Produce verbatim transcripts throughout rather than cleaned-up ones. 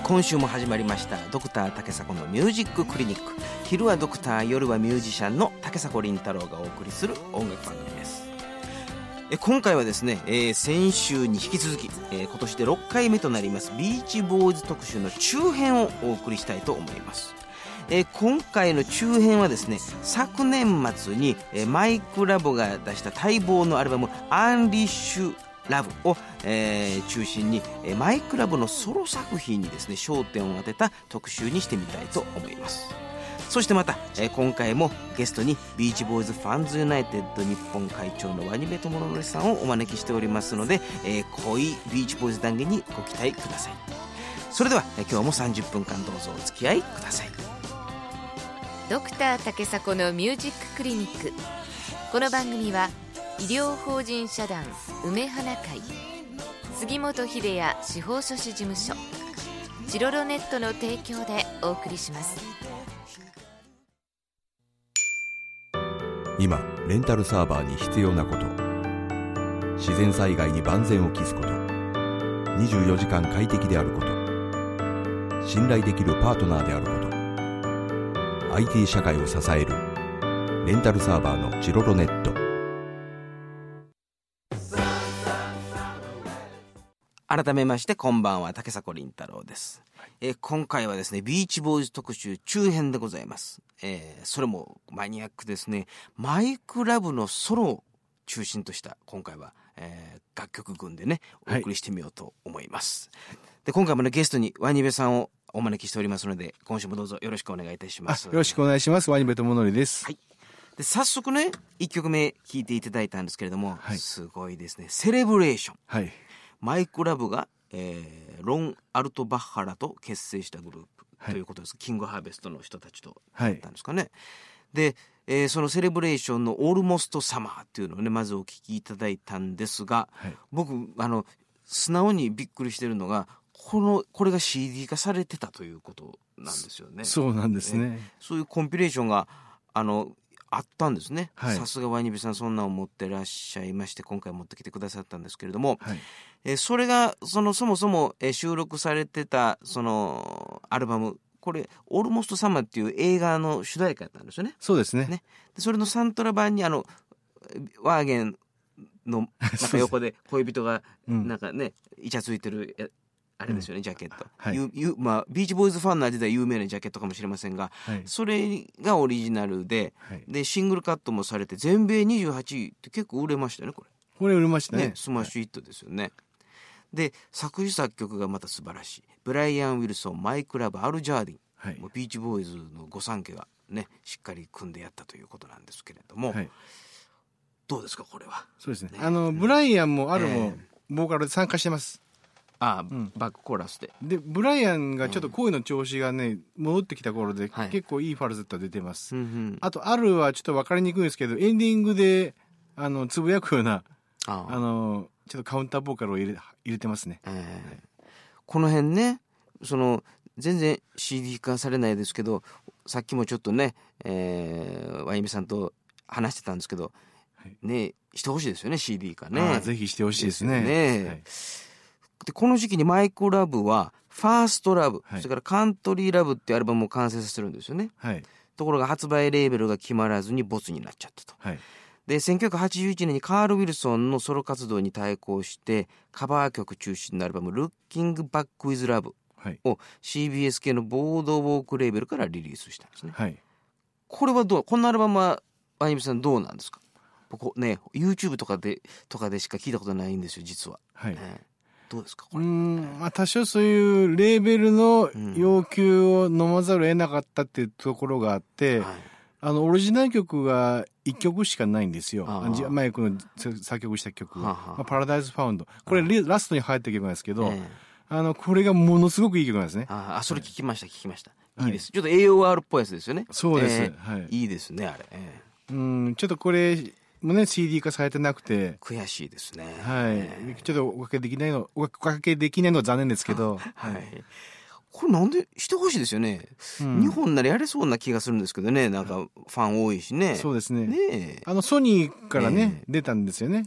今週も始まりましたドクター竹迫のミュージッククリニック。昼はドクター、夜はミュージシャンの竹迫倫太郎がお送りする音楽番組です。え今回はですね、えー、先週に引き続き、えー、今年でろっかいめとなりますビーチボーイズ特集の中編をお送りしたいと思います。えー、今回の中編はですね、昨年末に、えー、マイクラボが出した待望のアルバムアンリッシュラブを、えー、中心に、えー、マイクラボのソロ作品にですね焦点を当てた特集にしてみたいと思います。そしてまた、えー、今回もゲストにビーチボーイズファンズユナイテッド日本会長のワニベトモノノリさんをお招きしておりますので、えー、濃いビーチボーイズ談義にご期待ください。それでは、えー、今日もさんじゅっぷんかんどうぞお付き合いください。 ドクター竹迫のミュージッククリニック。この番組は医療法人社団梅花会、杉本秀也司法書士事務所、チロロネットの提供でお送りします。 今レンタルサーバーに必要なこと、自然災害に万全を期すこと、にじゅうよじかん快適であること、信頼できるパートナーであること、 アイティー 社会を支えるレンタルサーバーのチロロネット。 改めましてこんばんは、竹迫倫太郎です。えー、今回はですねビーチボーイズ特集中編でございます。えー、それもマニアックですね。マイクラブのソロを中心とした今回は、えー、楽曲群でねお送りしてみようと思います。はい、で今回もねゲストにワニベさんをお招きしておりますので、今週もどうぞよろしくお願いいたします。 よろしくお願いします。ワニベトモノリです。 はい、で早速ねいっきょくめ聴いていただいたんですけれども、はい、すごいですね。セレブレーション、はい、マイクラブが、えー、ロン・アルトバッハラと結成したグループということです。はい、キングハーベストの人たちとだったんですかね。はい、で、えー、そのセレブレーションのオールモストサマーっていうのをねまずお聞きいただいたんですが、はい、僕あの素直にびっくりしてるのがこのこれが シーディー 化されてたということなんですよね。 そうなんですね。 えー、そういうコンピレーションがあのあったんですね。さすがワニベさん、そんなのを持ってらっしゃいまして、今回持ってきてくださったんですけれども、はい、えー、それがそのそもそも、えー、収録されてたそのアルバム、これオールモストサマーっていう映画の主題歌だったんですよね。 そうですね。 ねでそれのサントラ版にあのワーゲンのなんか横で恋人がなんかね、うん、イチャついてるあれですよね、うん、ジャケット、はい、ゆゆまあ、ビーチボーイズファンの間では有名なジャケットかもしれませんが、はい、それがオリジナルで、はい、でシングルカットもされて全米にじゅうはちいって結構売れましたよね。これこれ売れましたね。 ね、スマッシュヒットですよね。はい、で作詞作曲がまた素晴らしいブライアン・ウィルソン、マイクラブ、アル・ジャーディン、はい、もうビーチボーイズの御三家がねしっかり組んでやったということなんですけれども、はい、どうですかこれは。 そうですね、あのブライアンもアルも、えー、ボーカルで参加してます。 ああ、うん、バックコーラスで。 でブライアンがちょっと声の調子がね戻ってきた頃で、はい、結構いいファルセットが出てます。うんうん、あとアルはちょっと分かりにくいんですけど、エンディングであのつぶやくようなああのちょっとカウンターボーカルを入れ、入れてますね。えーはい、 この辺ねその全然 シーディー 化されないですけど、さっきもちょっとね、えー、ワイミさんと話してたんですけど、はい、ねしてほしいですよね シーディー 化ね。 あぜひしてほしいですね。ですよね。はい、 でこの時期にマイクラブはファーストラブ、はい、それからカントリーラブっていうアルバムを完成させてるんですよね。はい、ところが発売レーベルが決まらずにボツになっちゃったと。はい、でせんきゅうひゃくはちじゅういちねんにカール・ウィルソンのソロ活動に対抗してカバー曲中心のアルバム Looking Back with Love を シービーエス 系のボードウォークレーベルからリリースしたんですね。はい、これはどう、このアルバムはワイミさんどうなんですか。僕ね YouTube とかでとかでしか聞いたことないんですよ実は。はい、えーどうですかこれ。うーん、まあ、多少そういうレーベルの要求を飲まざるを得なかったっていうところがあって、はい、あのオリジナル曲がいっきょくしかないんですよ。マイクの作曲した曲、ははまあ、パラダイスファウンド、これラストに入った曲なんですけど、えー、あのこれがものすごくいい曲なんですね。 ああそれ聞きました聞きました。いいです、はい、ちょっと エーオーアール っぽいやつですよね。 そうです、 えーはい、いいですねあれ、えー、うんちょっとこれもね シーディー 化されてなくて悔しいですね。 はい、えー、ちょっとおかけできないのおかけできないのは残念ですけど、 はい、これなんでしてほしいですよね、うん、日本ならやれそうな気がするんですけどね。なんかファン多いしね。 そうですね。ねあのソニーからね、えー、出たんですよね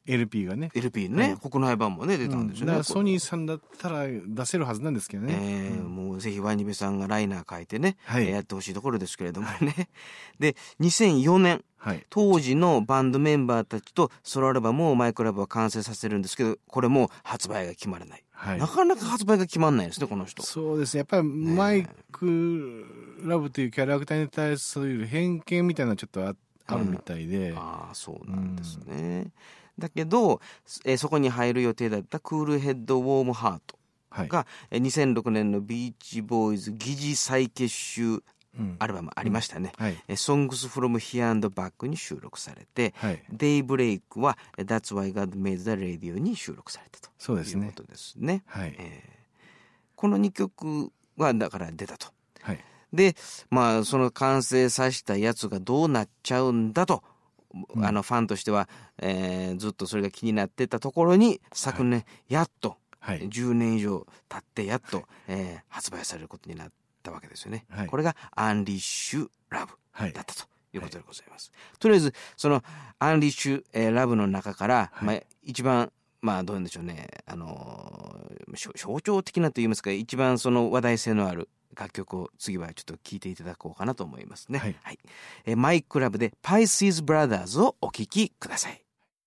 エルピー がねエルピー ね、 はい、 国内版もね出たんですよね、 うん、だからソニーさんだったら出せるはずなんですけどね、 えーうん、もうぜひワニベさんがライナー書いてね、はい、やってほしいところですけれどもね、はい、でにせんよねん、はい、当時のバンドメンバーたちとソロアルバムをマイクラブは完成させるんですけど、これも発売が決まらない、はい、なかなか発売が決まらないですねこの人。 そうですね、やっぱりマイクラブというキャラクターに対する偏見みたいなのちょっと あ, あるみたいで、 うん、ああそうなんですね、うん、だけど、えー、そこに入る予定だったクールヘッドウォームハートが、はい、にせんろくねんのビーチボーイズ疑似再結集アルバムありましたね、うんはい、Songs from Here and Back に収録されて、はい、Daybreak は That's Why God Made the Radio に収録されたとそうですね、 いうことですね、 はいえー、このにきょくはだから出たと、 はい、 でまあその完成させたやつがどうなっちゃうんだと、うん、あのファンとしては、えー、ずっとそれが気になってたところに昨年、はい、やっと、はい、じゅうねん以上経ってやっと、はいえー、発売されることになったわけですよね、はい、これがアンリッシュラブだったということでございます、はい、とりあえずそのアンリッシュ、えー、ラブの中から、はいまあ、一番まあどうなんでしょうね、あのー、象徴的なと言いますか一番その話題性のある楽曲を次はちょっと聴いていただこうかなと思いますね、はいはいえー、マイクラブで Pisces Brothers をお聴きください。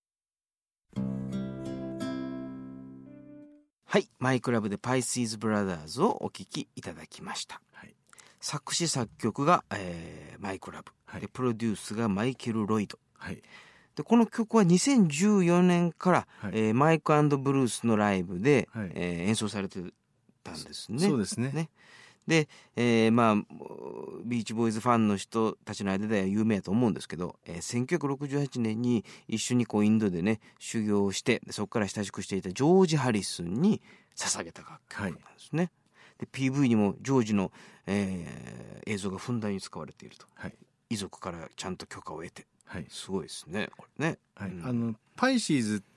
はい、マイクラブで Pisces Brothers をお聴きいただきました、はい、作詞作曲が、えー、マイクラブ、はい、でプロデュースがマイケル・ロイド、はい、でこの曲はにせんじゅうよねんから、はいえー、マイク&ブルースのライブで、はいえー、演奏されてたんですね。 そうですね。ねで、えー、まあビーチボーイズファンの人たちの間では有名だと思うんですけど、えー、せんきゅうひゃくろくじゅうはちねんに一緒にこうインドでね修行をしてそこから親しくしていたジョージ・ハリスンに捧げた楽曲なんですね、はい、で ピーブイ にもジョージの、えー、映像がふんだんに使われていると、はい、遺族からちゃんと許可を得て、はい、すごいですねこれね、 はいうん、あのパイシーズって、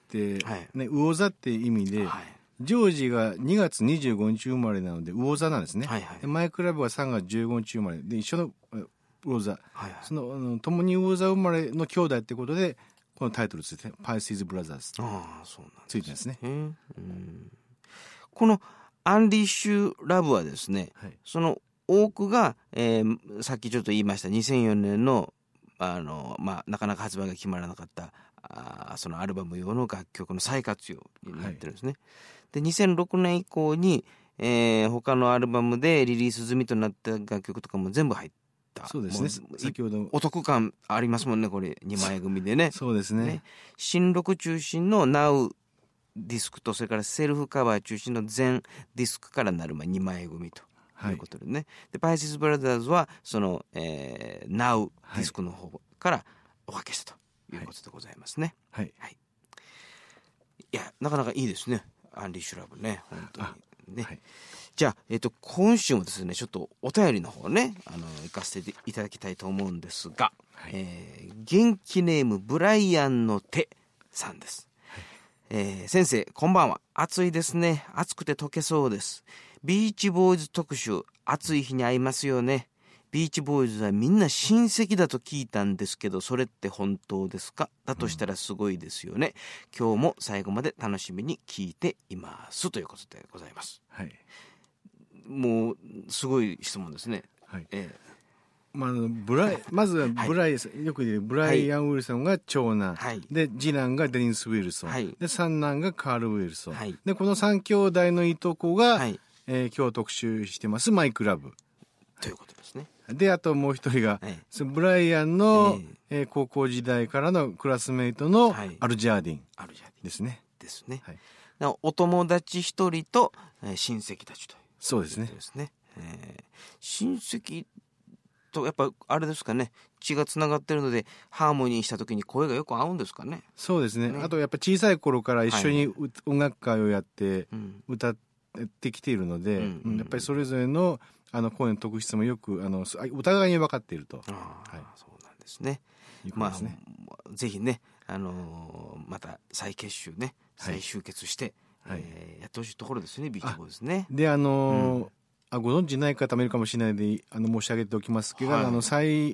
ね、魚座って意味で、はいジョージがにがつにじゅうごにち生まれなので魚座なんですね、はいはい、でマイクラブはさんがつじゅうごにち生まれで一緒の魚座、はいはい、そのあの共に魚座生まれの兄弟ってことでこのタイトルついてパイシーズブラザーズあそうなんですついてるんですね、 うんこのアンリッシュラブはですね、はい、その多くが、えー、さっきちょっと言いましたにせんよねんの、あの、まあ、なかなか発売が決まらなかったあそのアルバム用の楽曲の再活用になってるんですね、はいでにせんろくねん以降に、えー、他のアルバムでリリース済みとなった楽曲とかも全部入ったそうですね先ほどお得感ありますもんねこれにまい組でねそうです ね, ね新録中心の Now ディスクとそれからセルフカバー中心の全ディスクからなるまにまい組ということでね、はい、でパイシスブラザーズはその、えー、Now ディスクの方からおかけしたということでございますねはい、はい、いやなかなかいいですねアンリッシュラブね本当にね、はい、じゃあ、えーと、今週もですねちょっとお便りの方ねあの行かせていただきたいと思うんですが、はいえー、元気ネームブライアンの手さんです、はいえー、先生こんばんは暑いですね暑くて溶けそうですビーチボーイズ特集暑い日に合いますよねビーチボーイズはみんな親戚だと聞いたんですけどそれって本当ですかだとしたらすごいですよね、うん、今日も最後まで楽しみに聞いていますということでございます、はい、もうすごい質問ですね、はいえーまあ、ブライまずはブライ、はい、よく言うブライアン・ウィルソンが長男、はい、で次男がデニス・ウィルソン、はい、で三男がカール・ウィルソン、はい、でこの三兄弟のいとこが、はいえー、今日特集してますマイクラブということですねであともう一人が、はい、ブライアンの、えーえー、高校時代からのクラスメイトのアルジャーディンですね、 ですね、はい、だお友達一人と、えー、親戚たちというそうですねですね、えー、親戚とやっぱあれですかね血がつながってるのでハーモニーした時に声がよく合うんですかねそうです ね, ねあとやっぱ小さい頃から一緒に、はい、音楽会をやって歌ってきているので、うんうん、やっぱりそれぞれのあの声の特質もよくあのお互いに分かっているとあ、 はい、そうなんですねまあぜひね、あのー、また再結集ね再集結して、はいえー、やってほしいところですねビーチボーイズねであのーうん、あご存知ない方もいるかもしれないのであの申し上げておきますけど、はい、あの再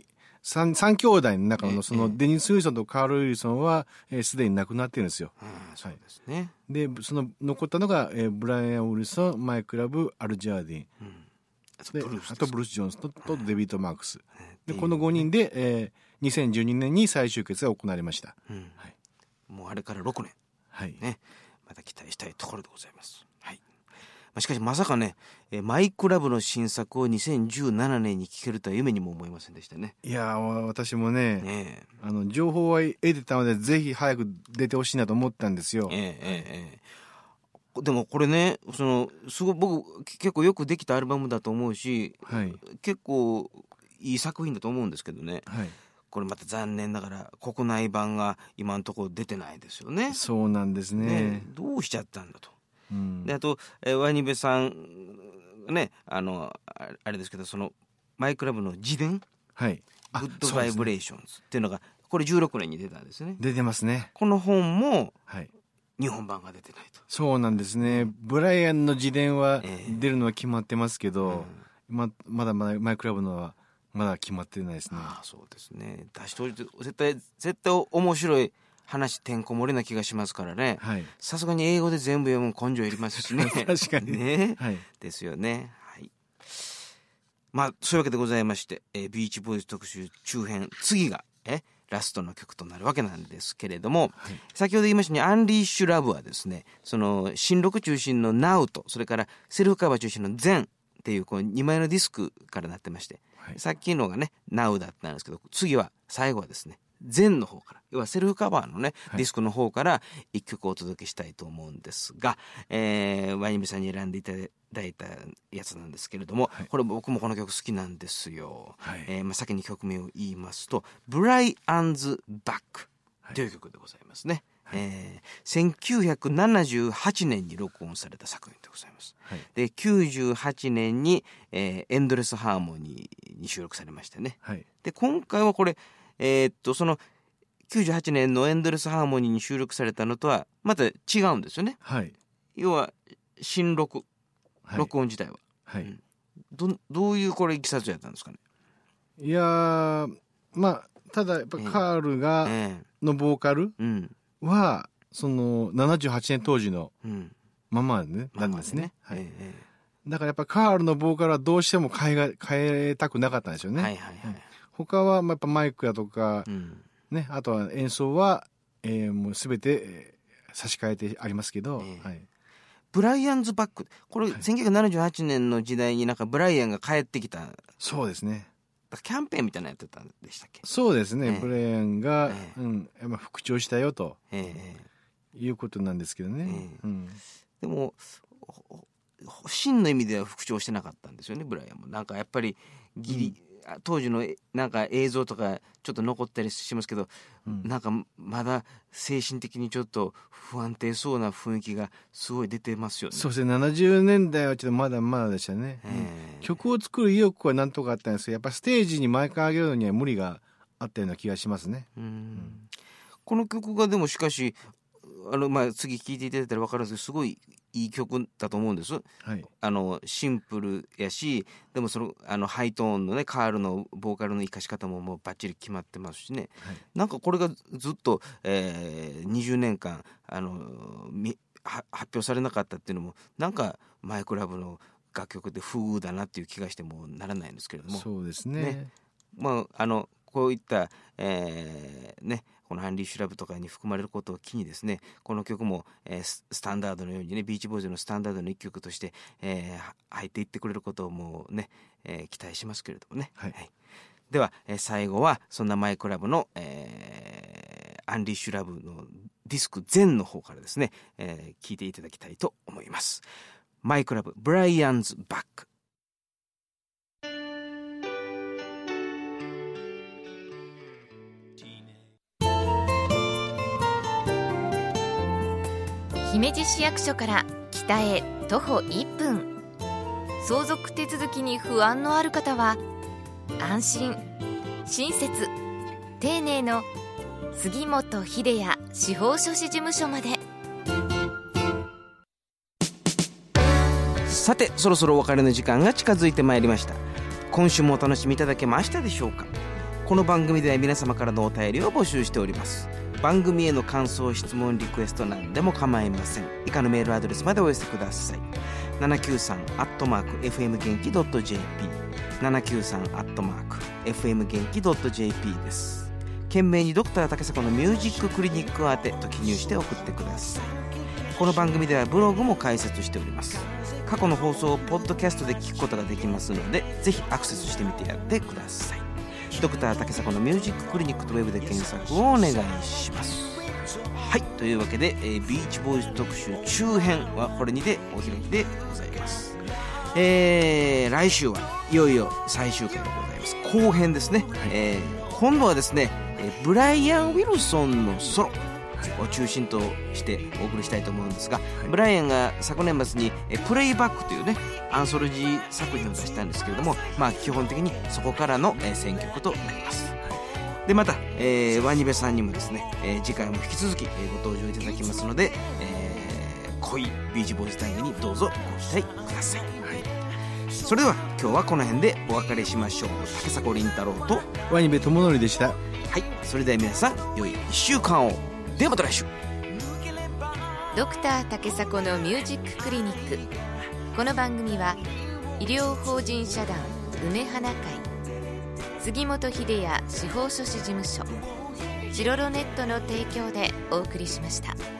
三三兄弟の中のそのええデニス・ウィルソンとカール・ウィルソンはすで、えー、に亡くなってるんですよ。 ああそうですね、 でその残ったのが、えー、ブライアン・ウィルソン、マイク・ラブ、アル・ジャーディン、 うん、あとでブルースあとブルース・ジョーンズと、とデビッド・マークスで、 でこのごにんで、えー、にせんじゅうにねんに再集結が行われました。 うんはい、 もうあれからろくねん、 はいね、また期待したいところでございます。はい、しかしまさかね、えマイクラブの新作をにせんじゅうななねんに聴けるとは夢にも思いませんでしたね。 いや私もね、 ねあの情報は得てたのでぜひ早く出てほしいなと思ったんですよ。 えええええ、でもこれね、そのすごい僕結構よくできたアルバムだと思うし、 はい、 結構いい作品だと思うんですけどね、 はい、 これまた残念ながら国内版が今のところ出てないですよね。 そうなんです ね, ねどうしちゃったんだと。 うん、 であと、えー、ワニベさんね、あのあれですけど、そのマイクラブの自伝、 はい、 グッドバイブレーションズっていうのがこれじゅうろくねんに出たんですね。 出てますね。 この本もはい日本版が出てないと。 そうなんですね。ブライアンの自伝は出るのは決まってますけど、えーうん、ま, まだまだマイクラブのはまだ決まってないですね。 ああそうですね。出しておいて絶対絶対面白い話てんこ盛りな気がしますからね。さすがに英語で全部読む根性いりますしね。 確かにね、 はい、 ですよね。はい。まあそういうわけでございまして、えー、ビーチボーイズ特集中編、次がえラストの曲となるわけなんですけれども、はい、先ほど言いましたようにアンリッシュラブはですね、その新録中心の Now と、それからセルフカバー中心の Zen っていうこうにまいのディスクからなってまして、はい、さっきのがね Now だったんですけど、次は最後はですねZen の方から、要はセルフカバーのね、はい、ディスクの方から一曲お届けしたいと思うんですが、えー、ワニベさんに選んでいただいたやつなんですけれども、はい、これ僕もこの曲好きなんですよ。はい、えーまあ、先に曲名を言いますとブライアンズバックという曲でございますね。はい、えー、せんきゅうひゃくななじゅうはちねんに録音された作品でございます。はい、できゅうじゅうはちねんに、えー、エンドレスハーモニーに収録されましてね。はい、で今回はこれえー、っとそのきゅうじゅうはちねんのエンドレスハーモニーに収録されたのとはまた違うんですよね。はい、要は新録、はい、録音自体は、はい、うん、ど, どういうこれいきさつやったんですかね。 いやまあただやっぱカールが、えー、のボーカルは、うん、そのななじゅうはちねん当時のままね、うん、なんですね。はい、えー、だからやっぱカールのボーカルはどうしても変えが変えたくなかったんですよね。はいはいはい、うん、他はやっぱマイクやとか、うんね、あとは演奏は、えー、もう全て、えー、差し替えてありますけど、えーはい、 ブライアンズバック、これ、はい、せんきゅうひゃくななじゅうはちねんの時代になんかブライアンが帰ってきた。 そうですね。 キャンペーンみたいなのやってたんでしたっけ。 そうですね、えー、ブライアンが、えーうんまあ、復調したよと、えー、いうことなんですけどね。えーうん、 でも真の意味では復調してなかったんですよね、ブライアンも。なんかやっぱりギリ、うん、当時のなんか映像とかちょっと残ったりしますけど、うん、なんかまだ精神的にちょっと不安定そうな雰囲気がすごい出てますよね。 そうですね、ななじゅうねんだいはちょっとまだまだでしたね。うん、曲を作る意欲はなんとかあったんですけど、やっぱステージに毎回上げるのには無理があったような気がしますね。うん、うん、 この曲がでもしかしあの、まあ、次聴いていただいたら分かるんですけど、すごいいい曲だと思うんです。はい、あのシンプルやし、でもそのあのハイトーンのねカールのボーカルの生かし方ももうバッチリ決まってますしね。はい、なんかこれがずっと、えー、にじゅうねんかんあのみは発表されなかったっていうのもなんかマイクラブの楽曲で不遇だなっていう気がしてもならないんですけれども。 そうですね。ね、 まああのこういった、えー、ねこのアンリッシュラブとかに含まれることを機にですね、この曲も、えー、スタンダードのようにね、ビーチボーイズのスタンダードの一曲として、えー、入っていってくれることをもうね、えー、期待しますけれどもね。はいはい、では、えー、最後はそんなマイクラブの、えー、アンリッシュラブのディスク全の方からですね、えー、聴いていただきたいと思います。マイクラブブライアンズバック。 姫路市役所から北へ徒歩いっぷん、相続手続きに不安のある方は安心親切丁寧の杉本秀也司法書士事務所まで。 さてそろそろお別れの時間が近づいてまいりました。今週もお楽しみいただけましたでしょうか。 この番組では皆様からのお便りを募集しております。番組への感想、質問、リクエストなんでも構いません。以下のメールアドレスまでお寄せください。ななきゅうさんアットマークエフエム元気 ドットジェーピー ななきゅうさんアットマークエフエム元気 ドットジェーピー です。懸命にドクター竹迫のミュージッククリニック宛てと記入して送ってください。この番組ではブログも開設しております。過去の放送をポッドキャストで聞くことができますので、ぜひアクセスしてみてやってください。ドクター竹迫のミュージッククリニックとウェブで検索をお願いします。はい、というわけで、えー、ビーチボーイズ特集中編はこれにてお開きでございます。えー、来週はいよいよ最終回でございます。後編ですね、はい。えー、今度はですね、ブライアン・ウィルソンのソロを中心としてお送りしたいと思うんですが、はい、ブライアンが昨年末にプレイバックというねアンソロジー作品を出したんですけれども、まあ基本的にそこからの選曲となります。でまた、えー、ワニベさんにもですね、えー、次回も引き続き、えー、ご登場いただきますので、えー、濃いビーチボーイズタイムにどうぞご期待ください。はい、それでは今日はこの辺でお別れしましょう。竹迫倫太郎とワニベ智則でした。 はい、それでは皆さん良いいっしゅうかんを。ではまた来週。 ドクター竹迫のミュージッククリニック。この番組は医療法人社団梅花会、杉本秀哉司法書士事務所、チロロネットの提供でお送りしました。